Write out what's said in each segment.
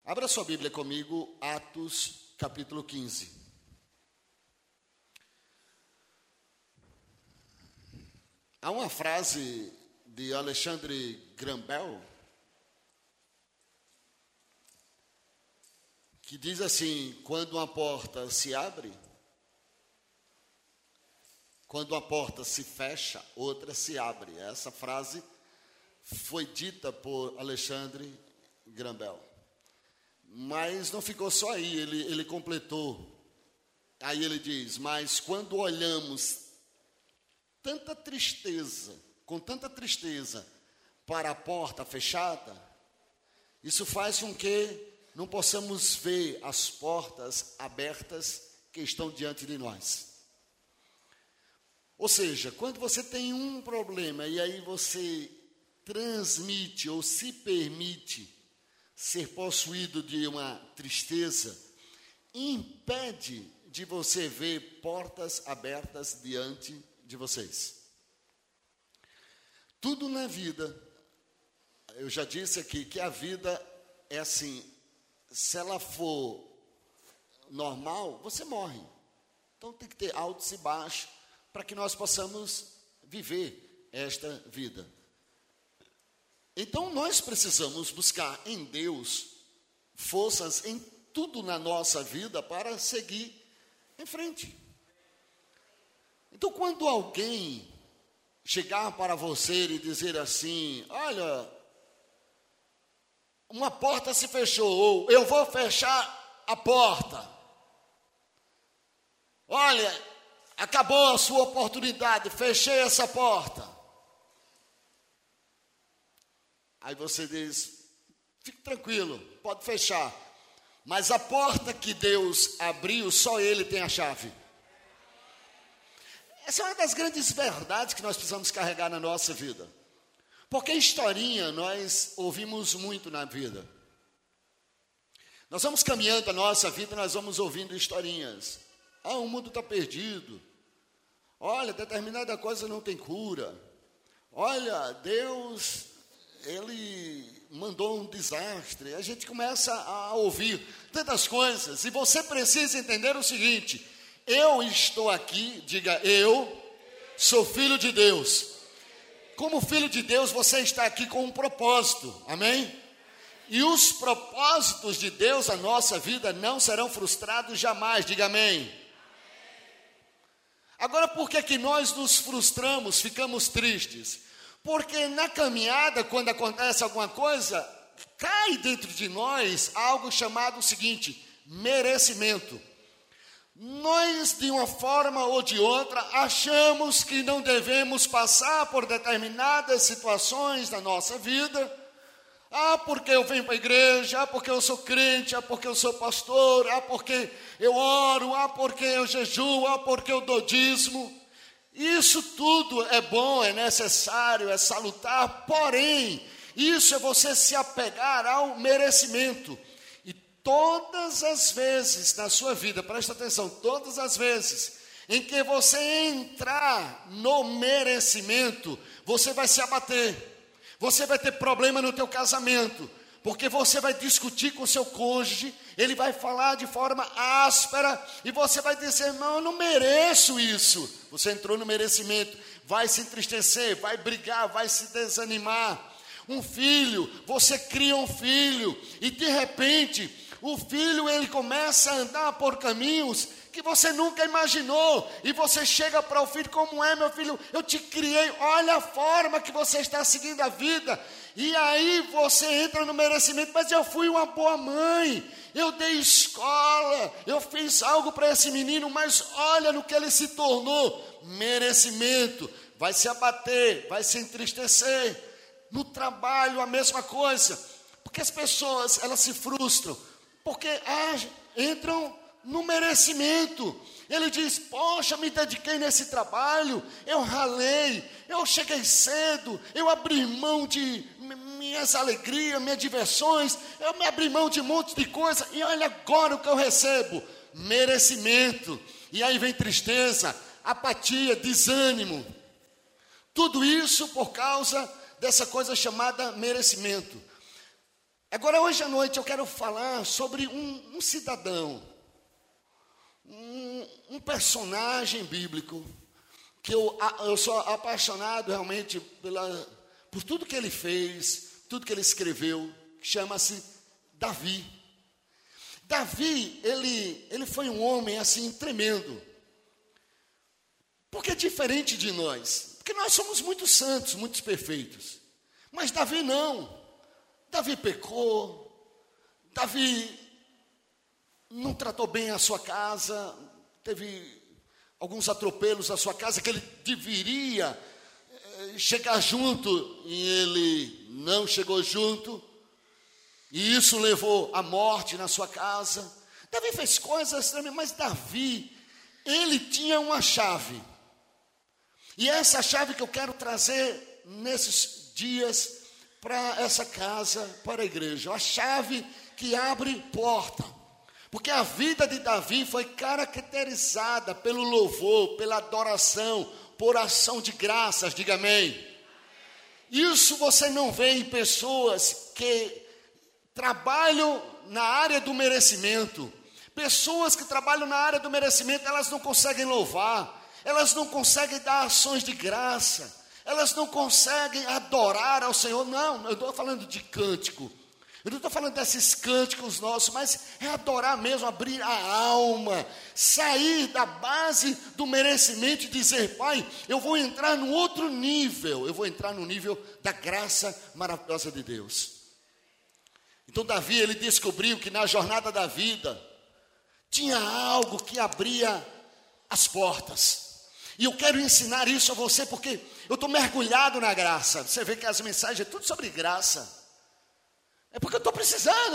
Abra sua Bíblia comigo, Atos, capítulo 15. Há uma frase de Alexandre Graham Bell que diz assim: quando uma porta se abre, quando uma porta se fecha, outra se abre. Essa frase foi dita por Alexandre Graham Bell. Mas não ficou só aí, ele completou. Aí ele diz: mas quando olhamos com tanta tristeza para a porta fechada, isso faz com que não possamos ver as portas abertas que estão diante de nós. Ou seja, quando você tem um problema e aí você transmite ou se permite ser possuído de uma tristeza, impede de você ver portas abertas diante de vocês. Tudo na vida, eu já disse aqui que a vida é assim, se ela for normal, você morre. Então tem que ter altos e baixos para que nós possamos viver esta vida. Então nós precisamos buscar em Deus forças em tudo na nossa vida para seguir em frente. Então quando alguém chegar para você e dizer assim: olha, uma porta se fechou, ou eu vou fechar a porta. Olha, acabou a sua oportunidade, fechei essa porta. Aí você diz: fique tranquilo, pode fechar. Mas a porta que Deus abriu, só Ele tem a chave. Essa é uma das grandes verdades que nós precisamos carregar na nossa vida. Porque historinha nós ouvimos muito na vida. Nós vamos caminhando a nossa vida, nós vamos ouvindo historinhas. Ah, o mundo está perdido. Olha, determinada coisa não tem cura. Olha, Deus, Ele mandou um desastre. A gente começa a ouvir tantas coisas. E você precisa entender o seguinte: eu estou aqui, diga, eu sou filho de Deus. Como filho de Deus, você está aqui com um propósito, amém? E os propósitos de Deus na nossa vida não serão frustrados jamais, diga amém. Agora, por que nós nos frustramos, ficamos tristes? Porque na caminhada, quando acontece alguma coisa, cai dentro de nós algo chamado o seguinte: merecimento. Nós, de uma forma ou de outra, achamos que não devemos passar por determinadas situações na nossa vida. Ah, porque eu venho para a igreja, ah, porque eu sou crente, ah, porque eu sou pastor, ah, porque eu oro, ah, porque eu jejuo, ah, porque eu dou dízimo. Isso tudo é bom, é necessário, é salutar, porém, isso é você se apegar ao merecimento. E todas as vezes na sua vida, presta atenção, todas as vezes em que você entrar no merecimento, você vai se abater. Você vai ter problema no teu casamento, porque você vai discutir com o seu cônjuge, ele vai falar de forma áspera, e você vai dizer: não, eu não mereço isso. Você entrou no merecimento, vai se entristecer, vai brigar, vai se desanimar. Um filho, você cria um filho, e de repente, o filho ele começa a andar por caminhos que você nunca imaginou, e você chega para o filho: como é, meu filho, eu te criei, olha a forma que você está seguindo a vida. E aí você entra no merecimento: mas eu fui uma boa mãe, eu dei escola, eu fiz algo para esse menino, mas olha no que ele se tornou. Merecimento. Vai se abater, vai se entristecer. No trabalho a mesma coisa, porque as pessoas elas se frustram, porque entram no merecimento. Ele diz: poxa, me dediquei nesse trabalho, eu ralei, eu cheguei cedo, eu abri mão de minhas alegrias, minhas diversões, eu me abri mão de um monte de coisa, e olha agora o que eu recebo. Merecimento. E aí vem tristeza, apatia, desânimo. Tudo isso por causa dessa coisa chamada merecimento. Agora, hoje à noite, eu quero falar sobre um cidadão, um personagem bíblico, que eu sou apaixonado realmente por tudo que ele fez, tudo que ele escreveu, chama-se Davi. Davi, ele foi um homem assim tremendo, porque é diferente de nós, porque nós somos muito santos, muito perfeitos, mas Davi não. Davi pecou, Davi não tratou bem a sua casa, teve alguns atropelos à sua casa que ele deveria chegar junto e ele não chegou junto, e isso levou à morte na sua casa. Davi fez coisas também, mas Davi, ele tinha uma chave, e essa chave que eu quero trazer nesses dias para essa casa, para a igreja, a chave que abre porta, porque a vida de Davi foi caracterizada pelo louvor, pela adoração, por ação de graças, diga amém. Isso você não vê em pessoas que trabalham na área do merecimento. Pessoas que trabalham na área do merecimento, elas não conseguem louvar, elas não conseguem dar ações de graça, elas não conseguem adorar ao Senhor. Não, eu estou falando de cântico, eu não estou falando desses cânticos nossos, mas é adorar mesmo, abrir a alma, sair da base do merecimento e dizer: Pai, eu vou entrar num outro nível, eu vou entrar no nível da graça maravilhosa de Deus. Então Davi, ele descobriu que na jornada da vida tinha algo que abria as portas. E eu quero ensinar isso a você, porque eu estou mergulhado na graça. Você vê que as mensagens é tudo sobre graça. É porque eu estou precisando,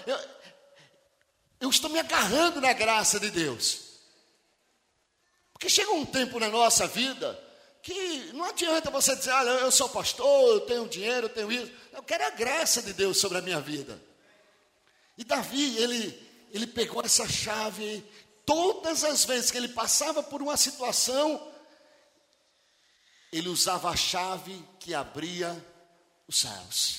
eu estou me agarrando na graça de Deus. Porque chega um tempo na nossa vida que não adianta você dizer: olha, eu sou pastor, eu tenho dinheiro, eu tenho isso. Eu quero a graça de Deus sobre a minha vida. E Davi, ele pegou essa chave. Todas as vezes que ele passava por uma situação, ele usava a chave que abria os céus.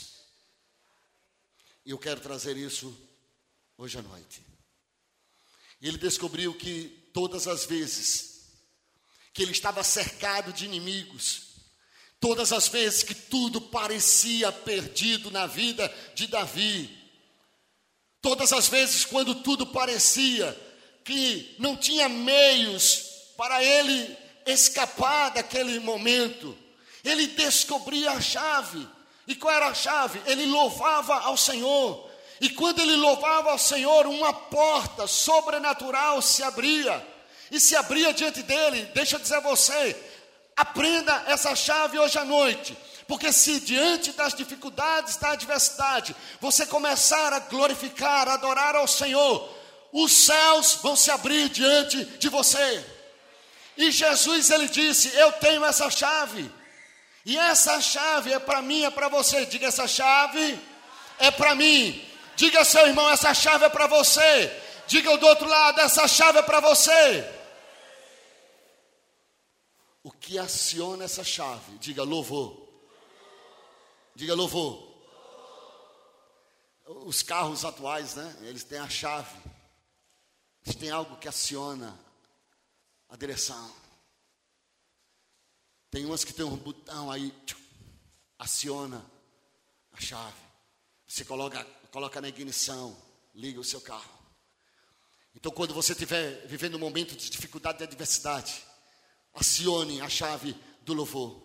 E eu quero trazer isso hoje à noite. E ele descobriu que todas as vezes que ele estava cercado de inimigos, todas as vezes que tudo parecia perdido na vida de Davi, todas as vezes quando tudo parecia que não tinha meios para ele escapar daquele momento, ele descobria a chave. E qual era a chave? Ele louvava ao Senhor. E quando ele louvava ao Senhor, uma porta sobrenatural se abria. E se abria diante dele. Deixa eu dizer a você, aprenda essa chave hoje à noite. Porque se diante das dificuldades, da adversidade, você começar a glorificar, a adorar ao Senhor, os céus vão se abrir diante de você. E Jesus, ele disse: eu tenho essa chave. E essa chave é para mim, é para você. Diga: essa chave é para mim. Diga ao seu irmão: essa chave é para você. Diga do outro lado: essa chave é para você. O que aciona essa chave? Diga: louvor. Diga: louvor. Os carros atuais, né? Eles têm a chave. Eles têm algo que aciona a direção. Tem umas que tem um botão aí, aciona a chave. Você coloca na ignição, liga o seu carro. Então, quando você estiver vivendo um momento de dificuldade e adversidade, acione a chave do louvor.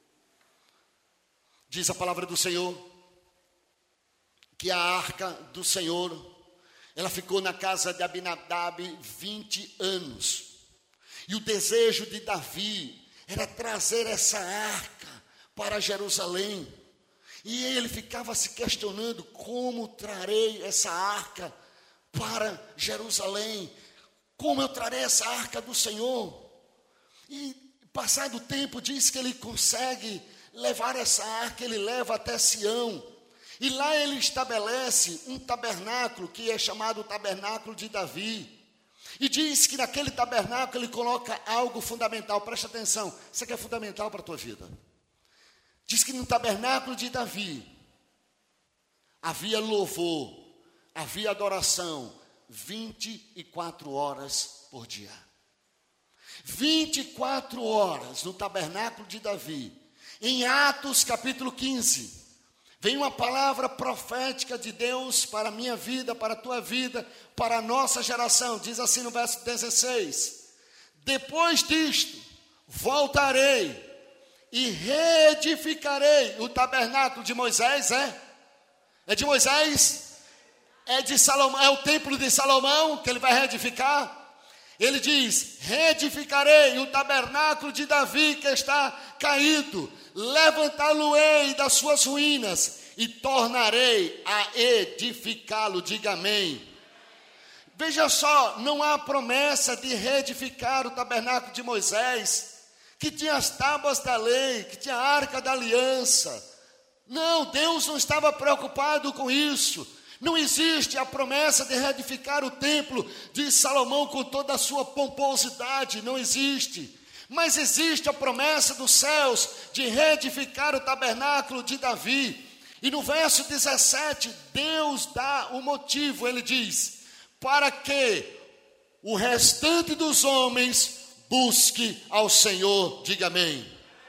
Diz a palavra do Senhor que a arca do Senhor, ela ficou na casa de Abinadab 20 anos. E o desejo de Davi era trazer essa arca para Jerusalém. E ele ficava se questionando: como trarei essa arca para Jerusalém? Como eu trarei essa arca do Senhor? E passado o tempo, diz que ele consegue levar essa arca, ele leva até Sião. E lá ele estabelece um tabernáculo que é chamado o tabernáculo de Davi. E diz que naquele tabernáculo ele coloca algo fundamental. Presta atenção, isso aqui é fundamental para a tua vida. Diz que no tabernáculo de Davi havia louvor, havia adoração 24 horas por dia. 24 horas no tabernáculo de Davi. Em Atos capítulo 15, vem uma palavra profética de Deus para a minha vida, para a tua vida, para a nossa geração. Diz assim no verso 16: depois disto, voltarei e reedificarei o tabernáculo de Moisés. É de Moisés? É de Salomão? É o templo de Salomão que ele vai reedificar? Ele diz: reedificarei o tabernáculo de Davi que está caído, levantá-lo-ei das suas ruínas e tornarei a edificá-lo. Diga amém. Veja só, não há promessa de reedificar o tabernáculo de Moisés, que tinha as tábuas da lei, que tinha a arca da aliança. Não, Deus não estava preocupado com isso. Não existe a promessa de reedificar o templo de Salomão com toda a sua pomposidade, não existe. Mas existe a promessa dos céus de reedificar o tabernáculo de Davi. E no verso 17, Deus dá o motivo, ele diz: para que o restante dos homens busque ao Senhor. Diga amém.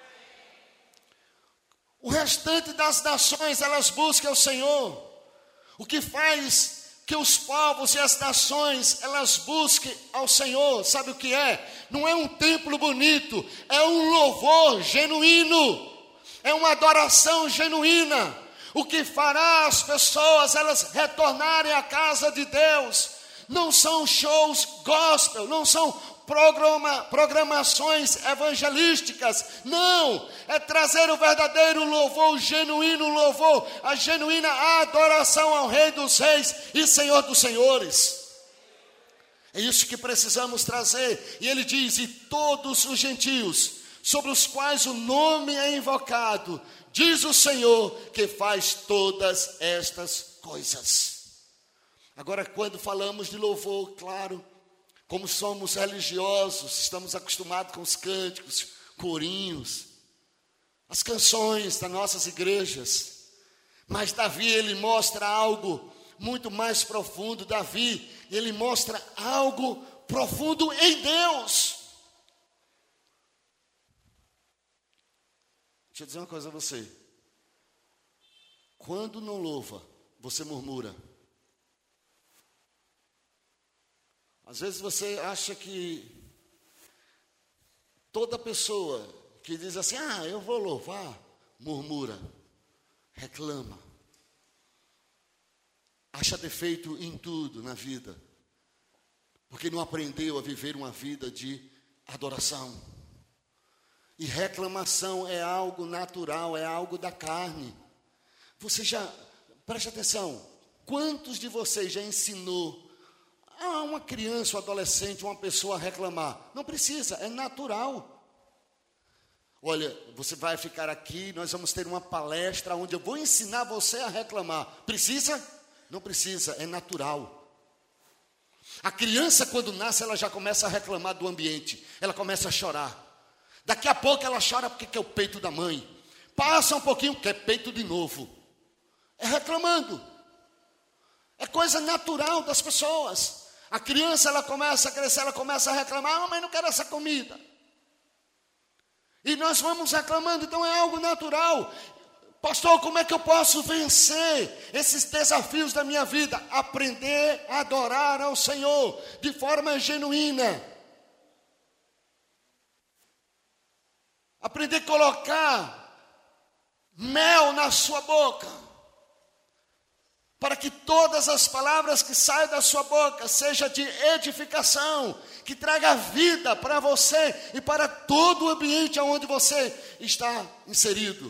O restante das nações, elas buscam ao Senhor. O que faz que os povos e as nações, elas busquem ao Senhor, sabe o que é? Não é um templo bonito, é um louvor genuíno, é uma adoração genuína. O que fará as pessoas, elas retornarem à casa de Deus, não são shows gospel, não são programações evangelísticas, não, é trazer o verdadeiro louvor, o genuíno louvor, a genuína adoração ao Rei dos Reis e Senhor dos Senhores. É isso que precisamos trazer. E ele diz: e todos os gentios, sobre os quais o nome é invocado, diz o Senhor, que faz todas estas coisas. Agora, quando falamos de louvor, claro, como somos religiosos, estamos acostumados com os cânticos, corinhos, as canções das nossas igrejas. Mas Davi, ele mostra algo muito mais profundo. Davi, ele mostra algo profundo em Deus. Deixa eu dizer uma coisa a você. Quando não louva, você murmura. Às vezes você acha que toda pessoa que diz assim: eu vou louvar, murmura, reclama, acha defeito em tudo na vida, porque não aprendeu a viver uma vida de adoração. E reclamação é algo natural, é algo da carne. Preste atenção, quantos de vocês já ensinou uma criança, um adolescente, uma pessoa a reclamar? Não precisa, é natural. Olha, você vai ficar aqui, nós vamos ter uma palestra onde eu vou ensinar você a reclamar. Precisa? Não precisa, é natural. A criança, quando nasce, ela já começa a reclamar do ambiente, ela começa a chorar. Daqui a pouco ela chora porque quer o peito da mãe. Passa um pouquinho, quer peito de novo. É reclamando. É coisa natural das pessoas. A criança, ela começa a crescer, ela começa a reclamar: mamãe, não quero essa comida. E nós vamos reclamando, então é algo natural. Pastor, como é que eu posso vencer esses desafios da minha vida? Aprender a adorar ao Senhor de forma genuína. Aprender a colocar mel na sua boca, para que todas as palavras que saiam da sua boca sejam de edificação, que traga vida para você e para todo o ambiente onde você está inserido.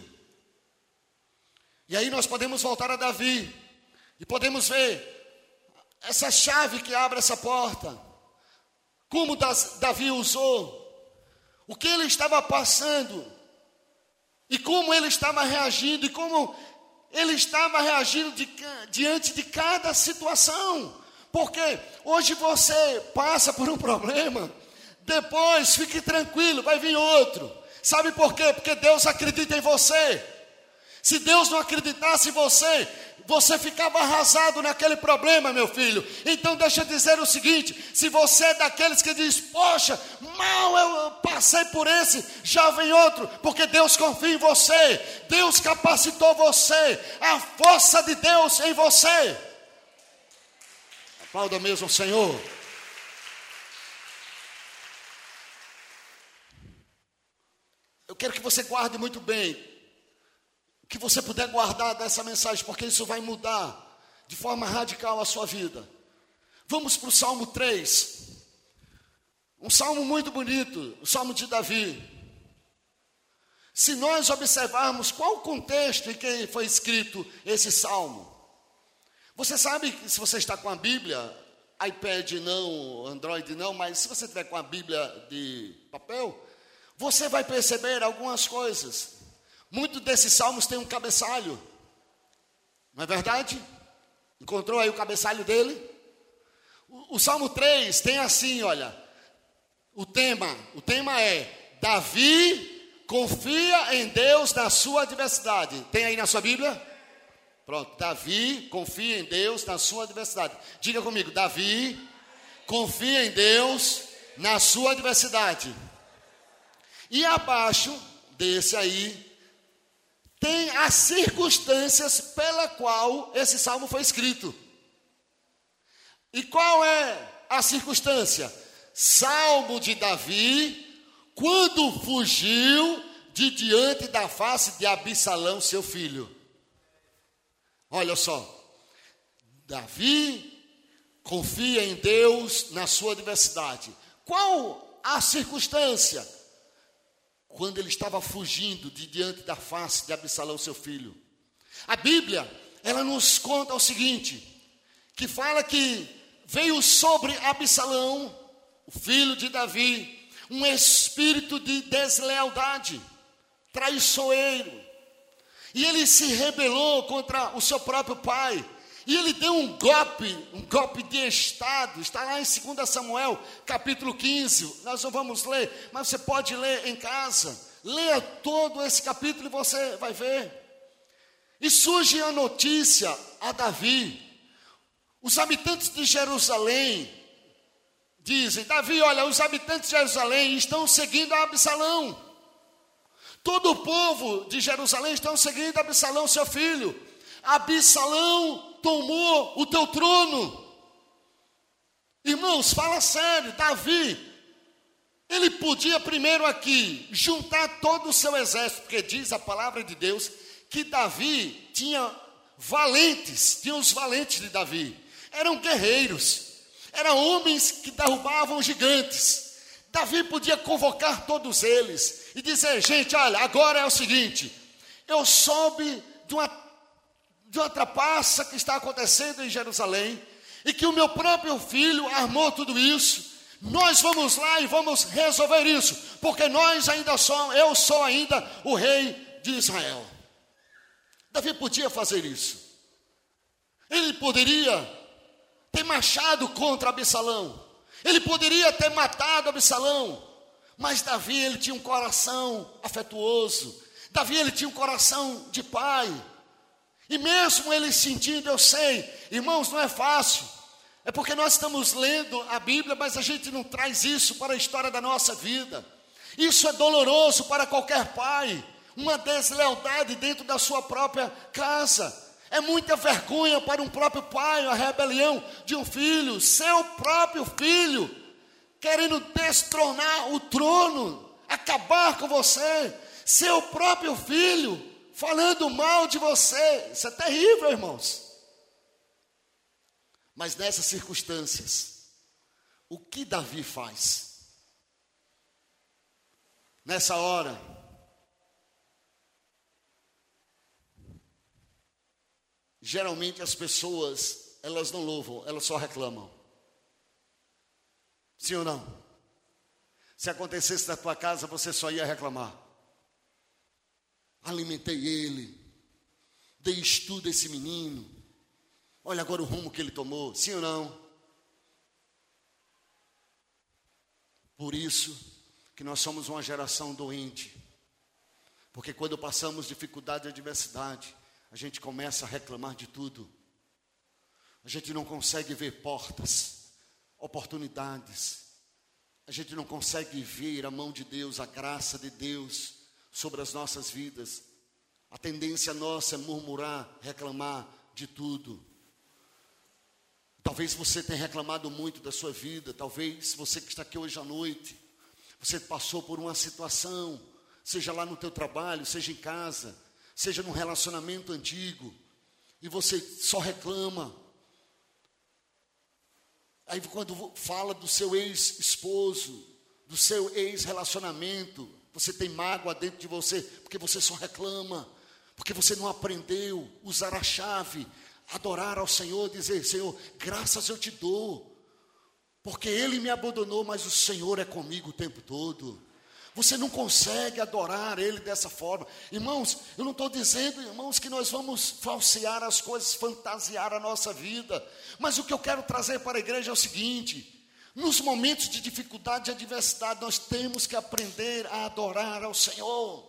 E aí nós podemos voltar a Davi e podemos ver essa chave que abre essa porta, como Davi usou, o que ele estava passando e como ele estava reagindo, e como ele estava reagindo diante de cada situação. Porque hoje você passa por um problema, depois fique tranquilo, vai vir outro. Sabe por quê? Porque Deus acredita em você. Se Deus não acreditasse em você, você ficava arrasado naquele problema, meu filho. Então deixa eu dizer o seguinte: se você é daqueles que diz, poxa, mal eu passei por esse, já vem outro, porque Deus confia em você, Deus capacitou você, a força de Deus em você. Aplauda mesmo o Senhor. Eu quero que você guarde muito bem o que você puder guardar dessa mensagem, porque isso vai mudar de forma radical a sua vida. Vamos para o Salmo 3. Um salmo muito bonito, o Salmo de Davi. Se nós observarmos qual o contexto em que foi escrito esse salmo. Você sabe que se você está com a Bíblia, iPad não, Android não, mas se você estiver com a Bíblia de papel, você vai perceber algumas coisas. Muitos desses salmos têm um cabeçalho. Não é verdade? Encontrou aí o cabeçalho dele? O Salmo 3 tem assim, olha. O tema é: Davi confia em Deus na sua adversidade. Tem aí na sua Bíblia? Pronto. Davi confia em Deus na sua adversidade. Diga comigo: Davi confia em Deus na sua adversidade. E abaixo desse aí tem as circunstâncias pela qual esse salmo foi escrito. E qual é a circunstância? Salmo de Davi, quando fugiu de diante da face de Absalão, seu filho. Olha só. Davi confia em Deus na sua adversidade. Qual a circunstância? Quando ele estava fugindo de diante da face de Absalão, seu filho. A Bíblia, ela nos conta o seguinte, que fala que veio sobre Absalão, o filho de Davi, um espírito de deslealdade, traiçoeiro. E ele se rebelou contra o seu próprio pai. E ele deu um golpe de estado. Está lá em 2 Samuel, capítulo 15. Nós não vamos ler, mas você pode ler em casa. Leia todo esse capítulo e você vai ver. E surge a notícia a Davi. Os habitantes de Jerusalém dizem: Davi, olha, os habitantes de Jerusalém estão seguindo a Absalão. Todo o povo de Jerusalém estão seguindo Absalão, seu filho. Absalão tomou o teu trono. Irmãos, fala sério. Davi, ele podia primeiro aqui juntar todo o seu exército, porque diz a palavra de Deus que Davi tinha valentes, tinha os valentes de Davi. Eram guerreiros, eram homens que derrubavam gigantes. Davi podia convocar todos eles e dizer: gente, olha, agora é o seguinte, eu soube de uma trapaça que está acontecendo em Jerusalém, e que o meu próprio filho armou tudo isso. Nós vamos lá e vamos resolver isso, porque eu sou ainda o rei de Israel. Davi podia fazer isso. Ele poderia ter marchado contra Absalão. Ele poderia ter matado Absalão. Mas Davi, ele tinha um coração afetuoso. Davi, ele tinha um coração de pai. E mesmo ele sentindo, eu sei, irmãos, não é fácil. É porque nós estamos lendo a Bíblia, mas a gente não traz isso para a história da nossa vida. Isso é doloroso para qualquer pai. Uma deslealdade dentro da sua própria casa. É muita vergonha para um próprio pai, a rebelião de um filho, seu próprio filho, querendo destronar o trono, acabar com você. Seu próprio filho falando mal de você. Isso é terrível, irmãos. Mas nessas circunstâncias, o que Davi faz? Nessa hora, geralmente as pessoas, elas não louvam, elas só reclamam. Sim ou não? Se acontecesse na tua casa, você só ia reclamar. Alimentei ele, dei estudo a esse menino, olha agora o rumo que ele tomou. Sim ou não? Por isso que nós somos uma geração doente, porque quando passamos dificuldade e adversidade, a gente começa a reclamar de tudo. A gente não consegue ver portas, oportunidades. A gente não consegue ver a mão de Deus, a graça de Deus sobre as nossas vidas. A tendência nossa é murmurar, reclamar de tudo. Talvez você tenha reclamado muito da sua vida. Talvez você que está aqui hoje à noite, você passou por uma situação, seja lá no teu trabalho, seja em casa, seja num relacionamento antigo, e você só reclama. Aí quando fala do seu ex-esposo, do seu ex-relacionamento, você tem mágoa dentro de você, porque você só reclama, porque você não aprendeu a usar a chave, adorar ao Senhor, dizer: Senhor, graças eu te dou, porque Ele me abandonou, mas o Senhor é comigo o tempo todo. Você não consegue adorar Ele dessa forma. Irmãos, eu não estou dizendo, irmãos, que nós vamos falsear as coisas, fantasiar a nossa vida. Mas o que eu quero trazer para a igreja é o seguinte: nos momentos de dificuldade e adversidade, nós temos que aprender a adorar ao Senhor.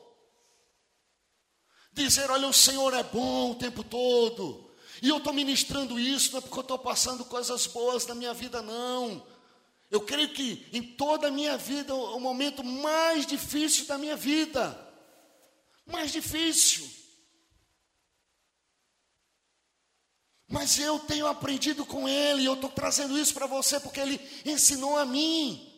Dizer: olha, o Senhor é bom o tempo todo. E eu estou ministrando isso, não é porque eu estou passando coisas boas na minha vida, não. Eu creio que em toda a minha vida, o momento mais difícil da minha vida, mais difícil. Mas eu tenho aprendido com Ele, e eu estou trazendo isso para você, porque Ele ensinou a mim,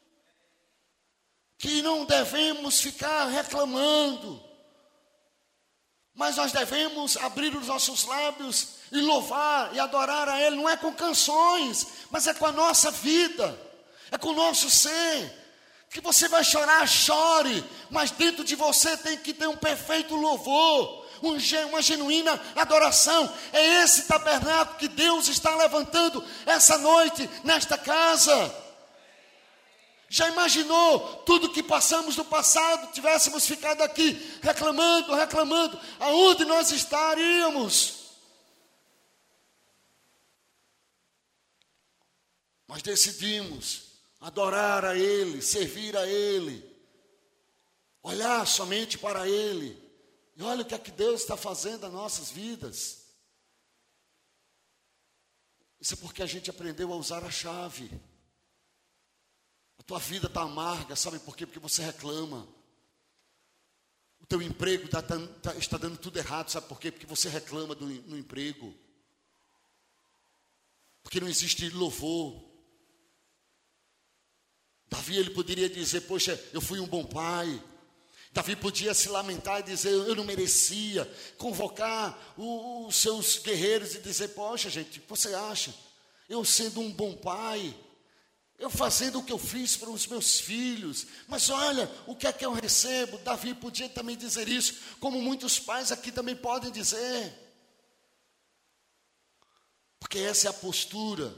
que não devemos ficar reclamando, mas nós devemos abrir os nossos lábios e louvar e adorar a Ele. Não é com canções, mas é com a nossa vida, é com o nosso ser. Que você vai chorar, chore, mas dentro de você tem que ter um perfeito louvor, uma genuína adoração. É esse tabernáculo que Deus está levantando essa noite nesta casa. Já imaginou tudo que passamos no passado, tivéssemos ficado aqui reclamando, aonde nós estaríamos? Nós decidimos adorar a Ele, servir a Ele, olhar somente para Ele. E olha o que é que Deus está fazendo nas nossas vidas. Isso é porque a gente aprendeu a usar a chave. A tua vida está amarga, sabe por quê? Porque você reclama. O teu emprego está dando tudo errado, sabe por quê? Porque você reclama no emprego. Porque não existe louvor. Davi, ele poderia dizer: poxa, eu fui um bom pai. Davi podia se lamentar e dizer: eu não merecia. Convocar os seus guerreiros e dizer: poxa, gente, o que você acha? Eu sendo um bom pai, eu fazendo o que eu fiz para os meus filhos, mas olha, o que é que eu recebo? Davi podia também dizer isso, como muitos pais aqui também podem dizer. Porque essa é a postura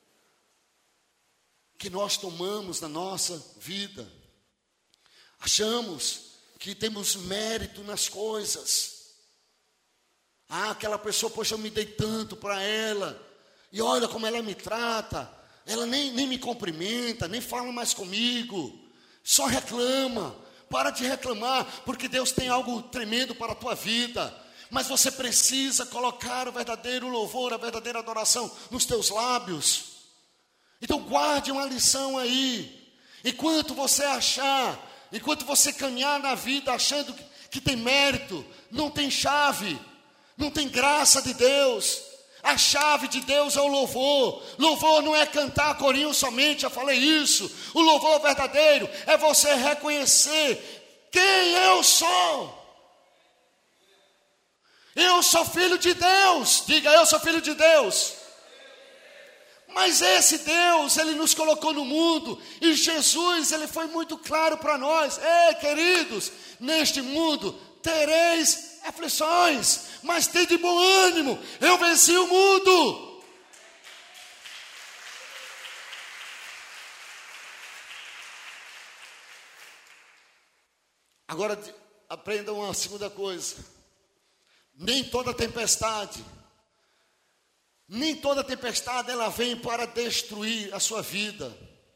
que nós tomamos na nossa vida. Achamos que temos mérito nas coisas. Aquela pessoa, poxa, eu me dei tanto para ela, e olha como ela me trata. Ela nem me cumprimenta, nem fala mais comigo, só reclama. Para de reclamar, porque Deus tem algo tremendo para a tua vida. Mas você precisa colocar o verdadeiro louvor, a verdadeira adoração nos teus lábios. Então guarde uma lição aí. Enquanto você caminhar na vida achando que tem mérito, não tem chave, não tem graça de Deus. A chave de Deus é o louvor. Louvor não é cantar corinho somente, já falei isso. O louvor verdadeiro é você reconhecer quem eu sou. Eu sou filho de Deus. Diga: eu sou filho de Deus. Mas esse Deus, Ele nos colocou no mundo, e Jesus, Ele foi muito claro para nós: ei, queridos, neste mundo tereis aflições, mas tende bom ânimo, eu venci o mundo. Agora aprendam uma segunda coisa: nem toda tempestade ela vem para destruir a sua vida.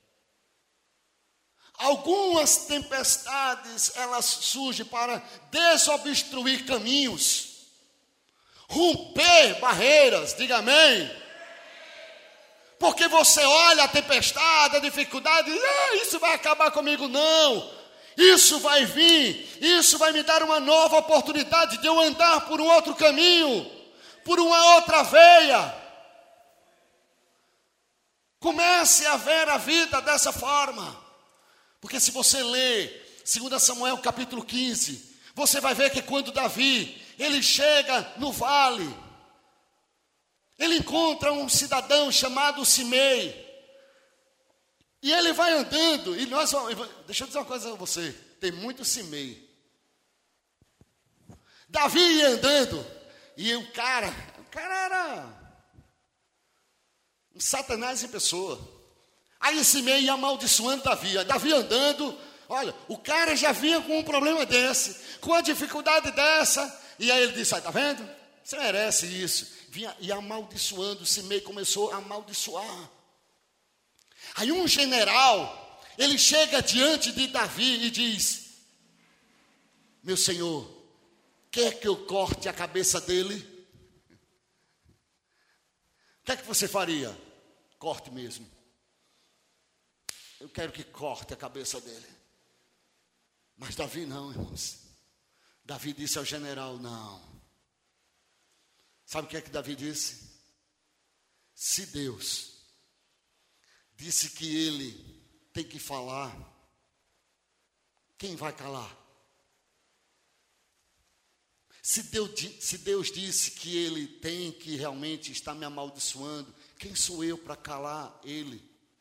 Algumas tempestades, elas surgem para desobstruir caminhos. romper barreiras, diga amém. Porque você olha a tempestade, a dificuldade, e isso vai acabar comigo, não. Isso vai vir, isso vai me dar uma nova oportunidade de eu andar por um outro caminho, por uma outra veia. Comece a ver a vida dessa forma. Porque se você ler 2 Samuel capítulo 15, você vai ver que quando Davi, ele chega no vale, ele encontra um cidadão chamado Simei. E ele vai andando, e deixa eu dizer uma coisa a você, tem muito Simei. Davi ia andando, e o cara era um Satanás em pessoa. Aí Simei ia amaldiçoando Davi. Davi andando, olha, o cara já vinha com um problema desse, com a dificuldade dessa, e aí ele disse, tá vendo? Você merece isso. Vinha e amaldiçoando, Simei começou a amaldiçoar. Aí um general, ele chega diante de Davi e diz, meu senhor, quer que eu corte a cabeça dele? O que é que você faria? Corte mesmo. Eu quero que corte a cabeça dele. Mas Davi não, irmãos. Davi disse ao general, não. Sabe o que é que Davi disse? Se Deus disse que ele tem que falar, quem vai calar? Se Deus disse que ele tem que realmente estar me amaldiçoando, quem sou eu para calar ele?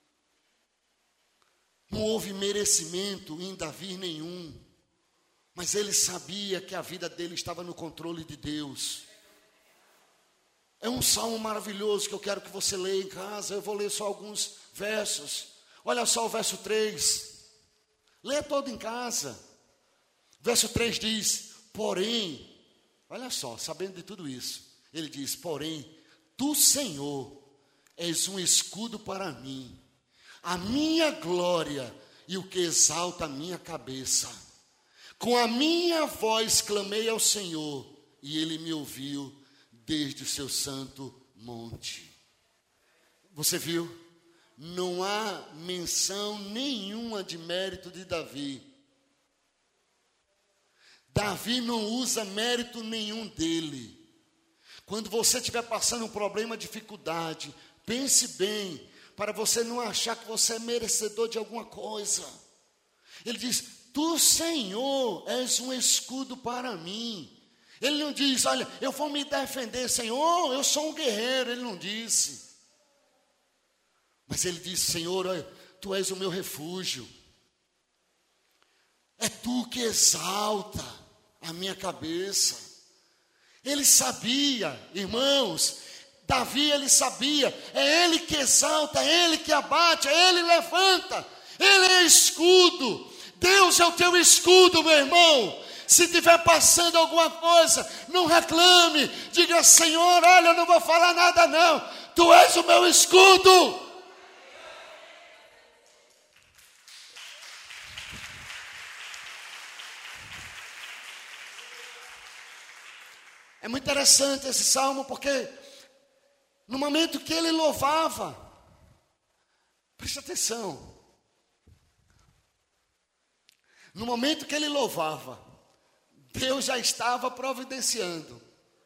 Não houve merecimento em Davi nenhum, mas ele sabia que a vida dele estava no controle de Deus. É um salmo maravilhoso que eu quero que você leia em casa. Eu vou ler só alguns versos. Olha só o verso 3. Leia todo em casa. Verso 3 diz, porém, olha só, sabendo de tudo isso, ele diz, porém, tu, Senhor, és um escudo para mim, a minha glória e o que exalta a minha cabeça. Com a minha voz clamei ao Senhor, e ele me ouviu desde o seu santo monte. Você viu? Não há menção nenhuma de mérito de Davi. Davi não usa mérito nenhum dele. Quando você estiver passando um problema, dificuldade, pense bem, para você não achar que você é merecedor de alguma coisa. Ele diz, tu, Senhor, és um escudo para mim. Ele não diz, olha, eu vou me defender, Senhor, eu sou um guerreiro. Ele não disse. Mas ele disse, Senhor, olha, tu és o meu refúgio. É tu que exalta a minha cabeça. Ele sabia, irmãos, Davi, ele sabia, é ele que exalta, é ele que abate, é ele que levanta, ele é escudo. Deus é o teu escudo, meu irmão. Se estiver passando alguma coisa, não reclame. Diga, Senhor, olha, eu não vou falar nada não. Tu és o meu escudo. É muito interessante esse salmo, porque no momento que ele louvava, preste atenção. No momento que ele louvava, Deus já estava providenciando.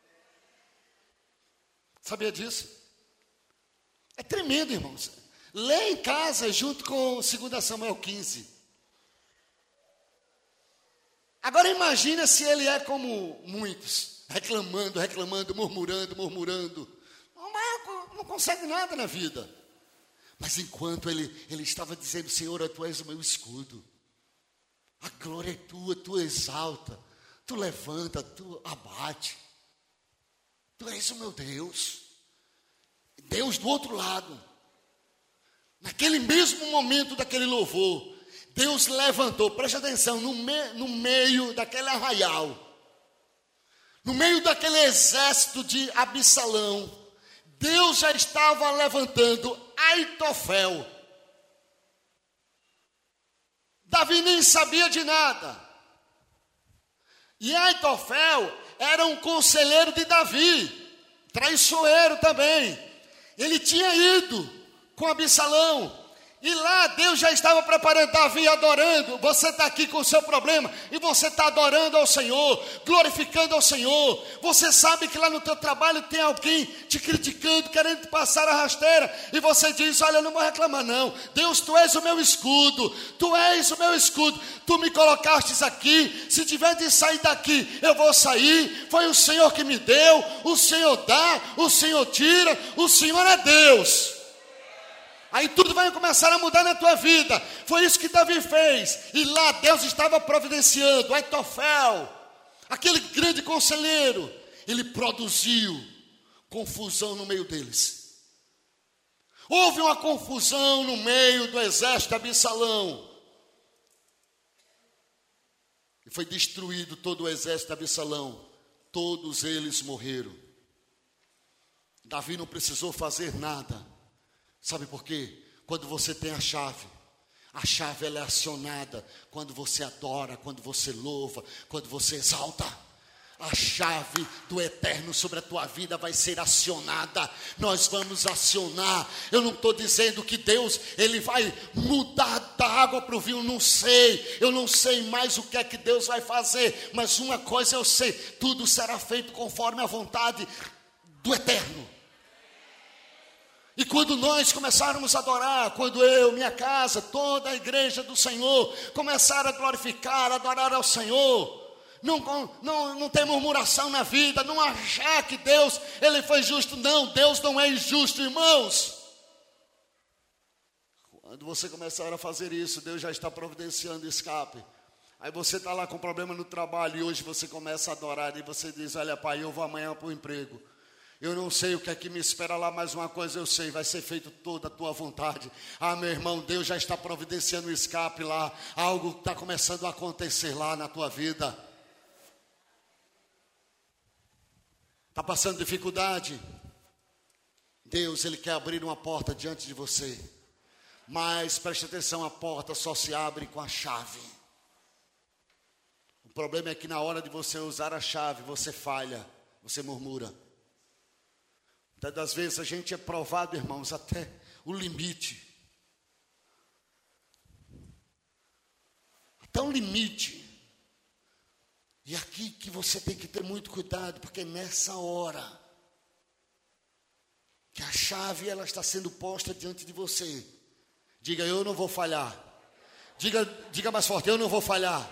Sabia disso? É tremendo, irmãos. Lê em casa junto com 2 Samuel 15. Agora imagina se ele é como muitos, reclamando, murmurando. Não consegue nada na vida. Mas enquanto ele estava dizendo, Senhor, tu és o meu escudo. A glória é tua, tu exalta, tu levanta, tu abate. Tu és o meu Deus. Deus do outro lado. Naquele mesmo momento daquele louvor, Deus levantou, preste atenção, no meio daquele arraial, no meio daquele exército de Absalão, Deus já estava levantando Aitofel. Davi nem sabia de nada. E Aitofel era um conselheiro de Davi, traiçoeiro também. Ele tinha ido com Absalão. E lá Deus já estava preparando Davi adorando. Você está aqui com o seu problema e você está adorando ao Senhor, glorificando ao Senhor. Você sabe que lá no teu trabalho tem alguém te criticando, querendo te passar a rasteira. E você diz, olha, eu não vou reclamar não. Deus, tu és o meu escudo. Tu és o meu escudo. Tu me colocastes aqui. Se tiver de sair daqui, eu vou sair. Foi o Senhor que me deu. O Senhor dá, o Senhor tira. O Senhor é Deus. Aí tudo vai começar a mudar na tua vida. Foi isso que Davi fez. E lá Deus estava providenciando. Aitofel, aquele grande conselheiro, ele produziu confusão no meio deles. Houve uma confusão no meio do exército de Absalão. E foi destruído todo o exército de Absalão. Todos eles morreram. Davi não precisou fazer nada. Sabe por quê? Quando você tem a chave ela é acionada quando você adora, quando você louva, quando você exalta. A chave do eterno sobre a tua vida vai ser acionada. Nós vamos acionar. Eu não estou dizendo que Deus, Ele vai mudar da água para o vinho. Não sei. Eu não sei mais o que é que Deus vai fazer. Mas uma coisa eu sei. Tudo será feito conforme a vontade do eterno. E quando nós começarmos a adorar, quando eu, minha casa, toda a igreja do Senhor, começar a glorificar, a adorar ao Senhor, não tem murmuração na vida, não achar que Deus, Ele foi justo. Não, Deus não é injusto, irmãos. Quando você começar a fazer isso, Deus já está providenciando escape. Aí você está lá com problema no trabalho e hoje você começa a adorar e você diz, olha pai, eu vou amanhã para o emprego. Eu não sei o que é que me espera lá, mas uma coisa eu sei, vai ser feito toda a tua vontade. Ah, meu irmão, Deus já está providenciando o escape lá. Algo está começando a acontecer lá na tua vida. Está passando dificuldade? Deus, Ele quer abrir uma porta diante de você. Mas preste atenção, a porta só se abre com a chave. O problema é que na hora de você usar a chave, você falha, você murmura. Muitas das vezes a gente é provado, irmãos, até o limite. Até o limite. E aqui que você tem que ter muito cuidado, porque nessa hora que a chave ela está sendo posta diante de você. Diga, eu não vou falhar. Diga mais forte, eu não vou falhar.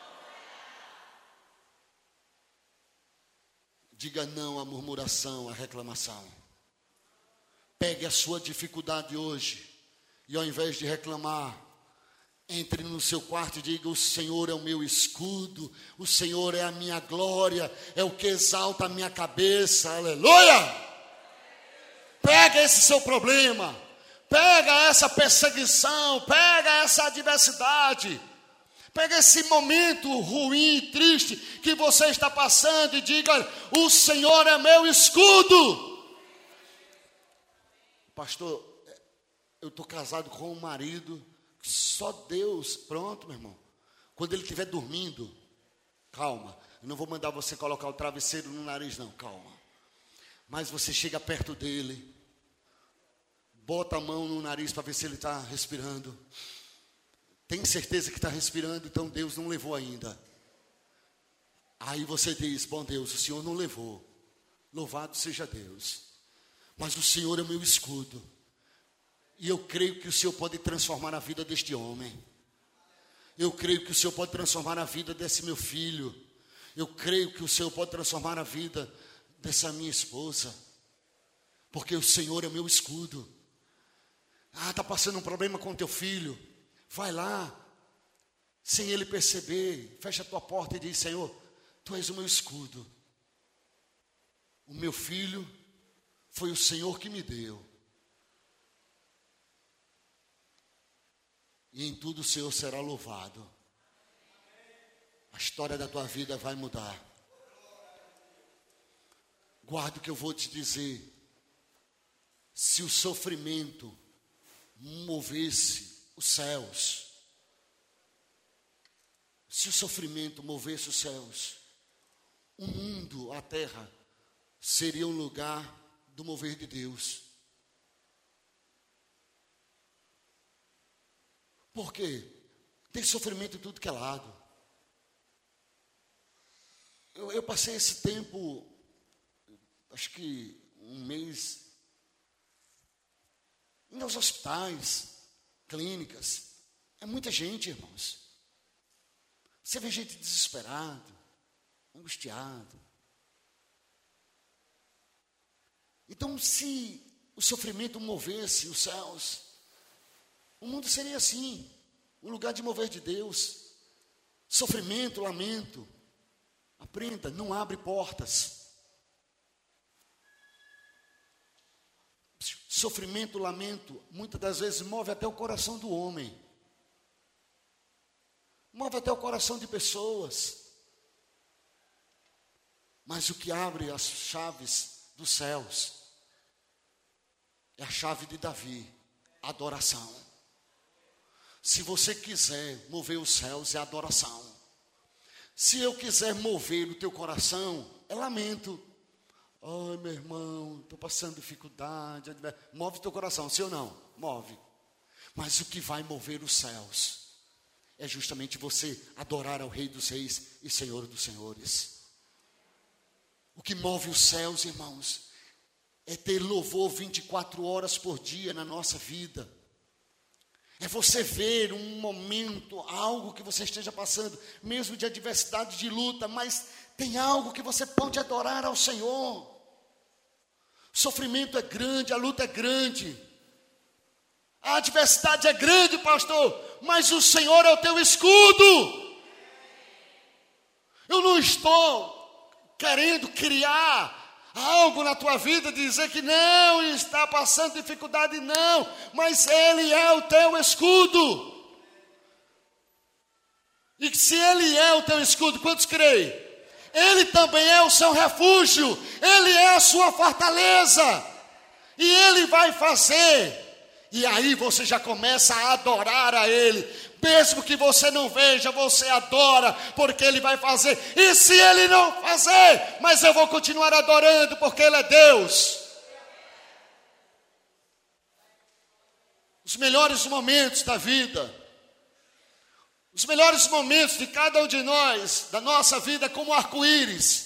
Diga não à murmuração, à reclamação. Pegue a sua dificuldade hoje e ao invés de reclamar, entre no seu quarto e diga, o Senhor é o meu escudo, o Senhor é a minha glória, é o que exalta a minha cabeça, aleluia! Pega esse seu problema, pega essa perseguição, pega essa adversidade, pega esse momento ruim, triste que você está passando e diga, o Senhor é meu escudo. Pastor, eu estou casado com um marido, só Deus, pronto meu irmão. Quando ele estiver dormindo, calma, eu não vou mandar você colocar o travesseiro no nariz não, calma. Mas você chega perto dele, bota a mão no nariz para ver se ele está respirando. Tem certeza que está respirando, então Deus não levou ainda. Aí você diz, bom Deus, o Senhor não levou. Louvado seja Deus. Mas o Senhor é o meu escudo. E eu creio que o Senhor pode transformar a vida deste homem. Eu creio que o Senhor pode transformar a vida desse meu filho. Eu creio que o Senhor pode transformar a vida dessa minha esposa. Porque o Senhor é o meu escudo. Ah, está passando um problema com teu filho. Vai lá, sem ele perceber, fecha a tua porta e diz, Senhor, Tu és o meu escudo. O meu filho foi o Senhor que me deu. E em tudo o Senhor será louvado. A história da tua vida vai mudar. Guarda o que eu vou te dizer. Se o sofrimento movesse os céus, se o sofrimento movesse os céus, o mundo, a terra, seria um lugar do mover de Deus. Por quê? Tem sofrimento em tudo que é lado. Eu passei esse tempo, acho que um mês, nos hospitais, clínicas. É muita gente, irmãos. Você vê gente desesperado, angustiado. Então, se o sofrimento movesse os céus, o mundo seria assim, um lugar de mover de Deus. Sofrimento, lamento. Aprenda, não abre portas. Sofrimento, lamento, muitas das vezes move até o coração do homem. Move até o coração de pessoas. Mas o que abre as chaves dos céus é a chave de Davi, a adoração. Se você quiser mover os céus, é adoração. Se eu quiser mover o teu coração, é lamento. Ai, meu irmão, estou passando dificuldade. Move o teu coração, sim ou não? Move. Mas o que vai mover os céus é justamente você adorar ao Rei dos Reis e Senhor dos Senhores. O que move os céus, irmãos, é ter louvor 24 horas por dia na nossa vida. É você ver um momento, algo que você esteja passando, mesmo de adversidade, de luta, mas tem algo que você pode adorar ao Senhor. O sofrimento é grande, a luta é grande. A adversidade é grande, pastor, mas o Senhor é o teu escudo. Eu não estou querendo criar algo na tua vida, dizer que não está passando dificuldade, não, mas Ele é o teu escudo. E se Ele é o teu escudo, quantos creem? Ele também é o seu refúgio, Ele é a sua fortaleza, e Ele vai fazer. E aí você já começa a adorar a Ele. Mesmo que você não veja, você adora, porque Ele vai fazer. E se Ele não fazer, mas eu vou continuar adorando, porque Ele é Deus. Os melhores momentos da vida, os melhores momentos de cada um de nós, da nossa vida, como arco-íris.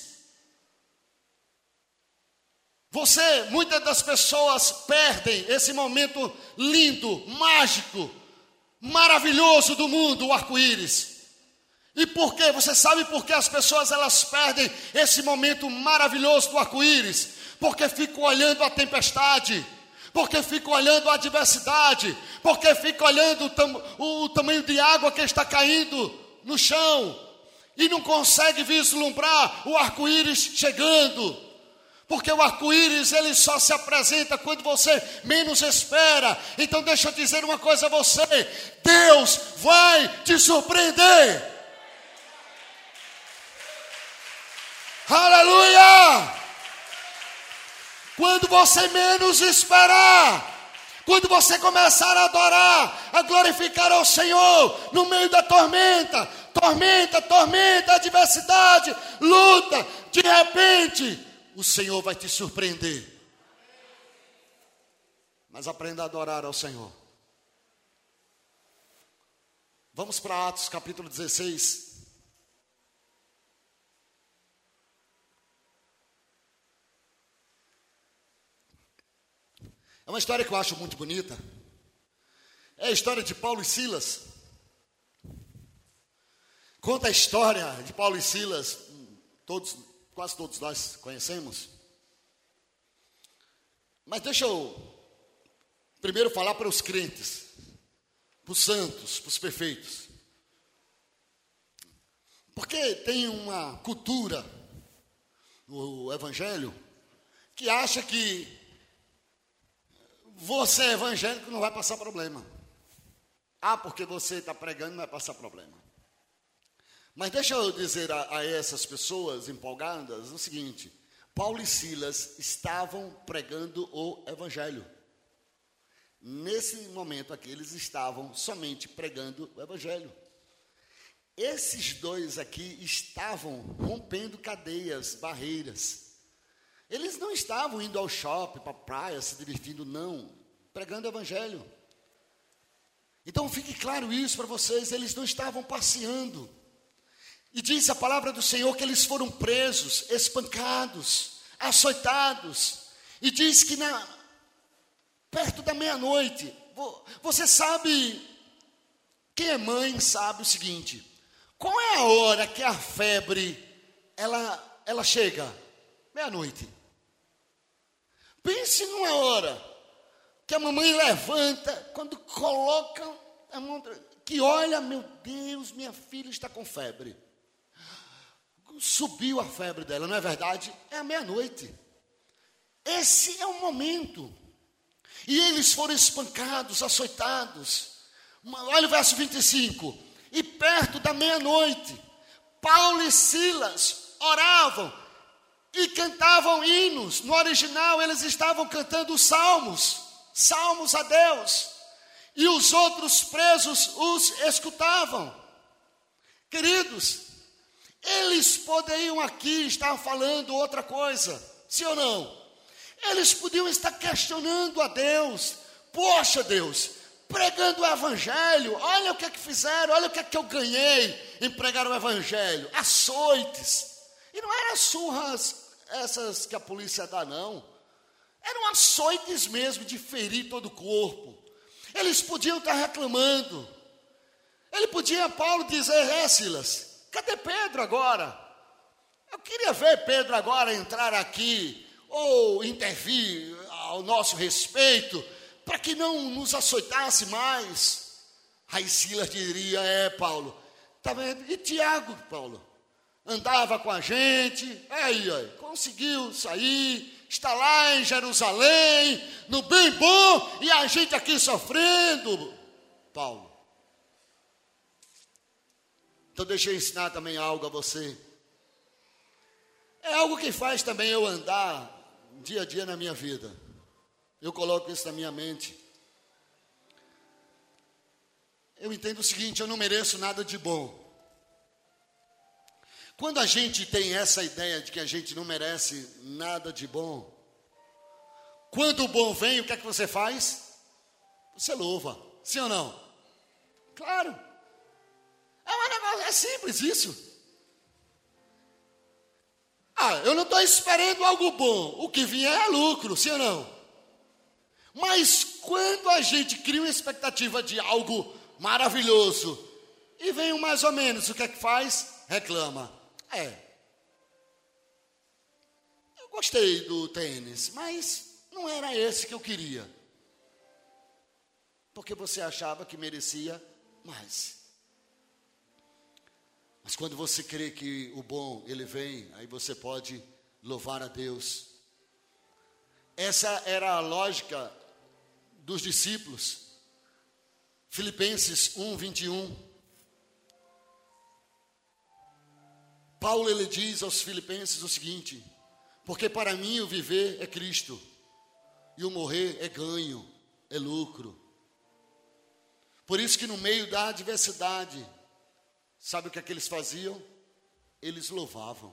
Muitas das pessoas perdem esse momento lindo, mágico, maravilhoso do mundo, o arco-íris. E por quê? Você sabe por que as pessoas elas perdem esse momento maravilhoso do arco-íris? Porque ficam olhando a tempestade, porque ficam olhando a adversidade, porque ficam olhando o tamanho de água que está caindo no chão e não consegue vislumbrar o arco-íris chegando. Porque o arco-íris, ele só se apresenta quando você menos espera. Então deixa eu dizer uma coisa a você: Deus vai te surpreender. Aleluia! Quando você menos esperar, quando você começar a adorar, a glorificar ao Senhor, no meio da tormenta, adversidade, luta, de repente, o Senhor vai te surpreender. Mas aprenda a adorar ao Senhor. Vamos para Atos capítulo 16. É uma história que eu acho muito bonita. É a história de Paulo e Silas. Conta a história de Paulo e Silas. Quase todos nós conhecemos. Mas deixa eu primeiro falar para os crentes, para os santos, para os perfeitos. Porque tem uma cultura no Evangelho que acha que você é evangélico não vai passar problema. Porque você está pregando não vai passar problema. Mas deixa eu dizer a essas pessoas empolgadas o seguinte: Paulo e Silas estavam pregando o Evangelho. Nesse momento aqui, eles estavam somente pregando o Evangelho. Esses dois aqui estavam rompendo cadeias, barreiras. Eles não estavam indo ao shopping, para a praia, se divertindo, não. Pregando o evangelho. Então fique claro isso para vocês, eles não estavam passeando. E diz a palavra do Senhor que eles foram presos, espancados, açoitados. E diz que perto da meia-noite, você sabe, quem é mãe sabe o seguinte: qual é a hora que a febre, ela chega? Meia-noite. Pense numa hora que a mamãe levanta, quando coloca a mão, que olha, meu Deus, minha filha está com febre. Subiu a febre dela, não é verdade? É a meia-noite. Esse é o momento. E eles foram espancados, açoitados. Olha o verso 25. E perto da meia-noite, Paulo e Silas oravam e cantavam hinos. No original, eles estavam cantando salmos a Deus. E os outros presos os escutavam. Queridos, eles poderiam aqui estar falando outra coisa, sim ou não? Eles podiam estar questionando a Deus. Poxa, Deus, pregando o evangelho, olha o que é que fizeram, olha o que é que eu ganhei em pregar o evangelho. Açoites. E não eram surras essas que a polícia dá, não. Eram açoites mesmo, de ferir todo o corpo. Eles podiam estar reclamando. Paulo dizer: Silas, cadê Pedro agora? Eu queria ver Pedro agora entrar aqui, ou intervir ao nosso respeito, para que não nos açoitasse mais. Aí Silas diria: Paulo, tá vendo? E Tiago, Paulo, andava com a gente, aí, conseguiu sair, está lá em Jerusalém, no bem bom, e a gente aqui sofrendo, Paulo. Então deixa eu ensinar também algo a você. É algo que faz também eu andar dia a dia na minha vida. Eu coloco isso na minha mente. Eu entendo o seguinte: eu não mereço nada de bom. Quando a gente tem essa ideia de que a gente não merece nada de bom, quando o bom vem, o que é que você faz? Você louva, sim ou não? Claro. É simples isso. Eu não estou esperando algo bom. O que vier é lucro, sim ou não? Mas quando a gente cria uma expectativa de algo maravilhoso e vem um mais ou menos, o que é que faz? Reclama. Eu gostei do tênis, mas não era esse que eu queria. Porque você achava que merecia mais. Mas quando você crê que o bom, ele vem, aí você pode louvar a Deus. Essa era a lógica dos discípulos. Filipenses 1, 21. Paulo, ele diz aos filipenses o seguinte: porque para mim o viver é Cristo, e o morrer é ganho, é lucro. Por isso que no meio da adversidade, sabe o que é que eles faziam? Eles louvavam.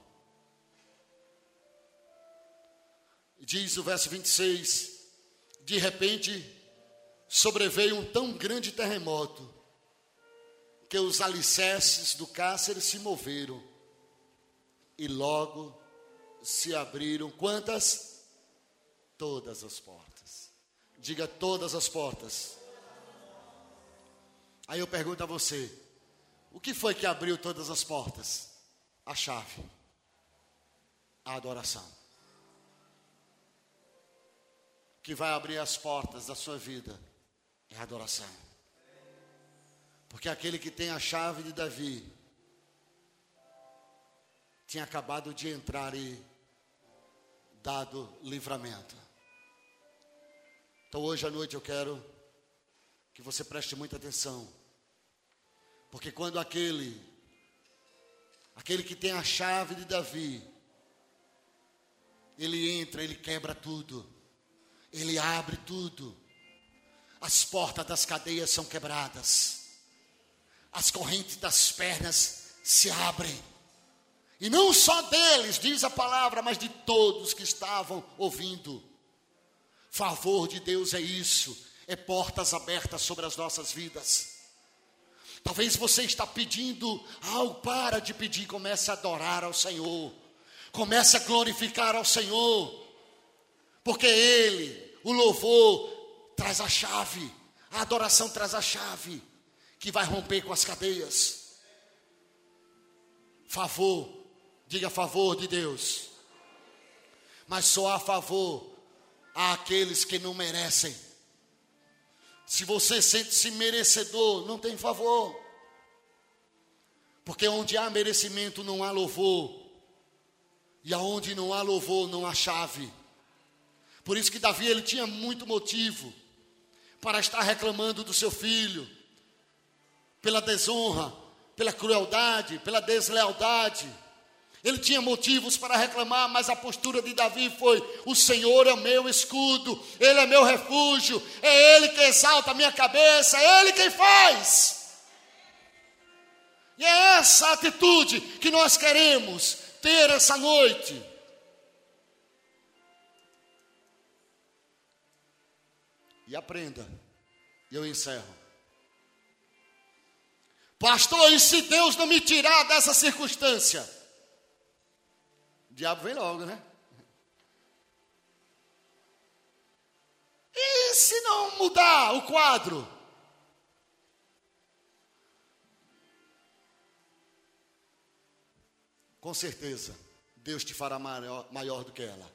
Diz o verso 26, de repente sobreveio um tão grande terremoto, que os alicerces do cárcere se moveram, e logo se abriram, quantas? Todas as portas. Diga: todas as portas. Aí eu pergunto a você: o que foi que abriu todas as portas? A chave. A adoração. O que vai abrir as portas da sua vida é a adoração. Porque aquele que tem a chave de Davi tinha acabado de entrar e dado livramento. Então hoje à noite eu quero que você preste muita atenção. Porque quando aquele que tem a chave de Davi, ele entra, ele quebra tudo, ele abre tudo, as portas das cadeias são quebradas, as correntes das pernas se abrem. E não só deles, diz a palavra, mas de todos que estavam ouvindo. Favor de Deus é isso, é portas abertas sobre as nossas vidas. Talvez você está pedindo algo, para de pedir, comece a adorar ao Senhor. Comece a glorificar ao Senhor. Porque Ele, o louvor, traz a chave. A adoração traz a chave que vai romper com as cadeias. Favor, diga favor de Deus. Mas só há favor àqueles que não merecem. Se você sente-se merecedor, não tem favor. Porque onde há merecimento não há louvor. E aonde não há louvor não há chave. Por isso que Davi, ele tinha muito motivo para estar reclamando do seu filho. Pela desonra, pela crueldade, pela deslealdade. Ele tinha motivos para reclamar, mas a postura de Davi foi: o Senhor é o meu escudo, Ele é meu refúgio, é Ele que exalta a minha cabeça, é Ele quem faz. E é essa atitude que nós queremos ter essa noite. E aprenda, e eu encerro. Pastor, e se Deus não me tirar dessa circunstância? O diabo vem logo, né? E se não mudar o quadro? Com certeza, Deus te fará maior do que ela.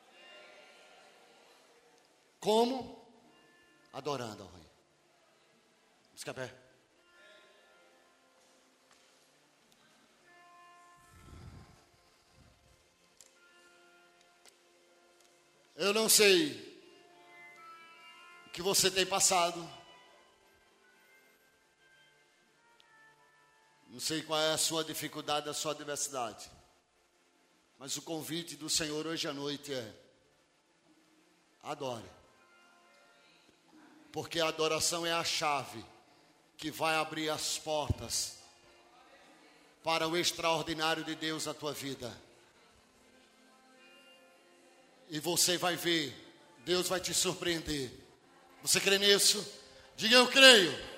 Como? Adorando ao Rei. Fica a pé. Eu não sei o que você tem passado. Não sei qual é a sua dificuldade, a sua adversidade. Mas o convite do Senhor hoje à noite é: adore. Porque a adoração é a chave que vai abrir as portas para o extraordinário de Deus na tua vida. E você vai ver, Deus vai te surpreender. Você crê nisso? Diga: eu creio.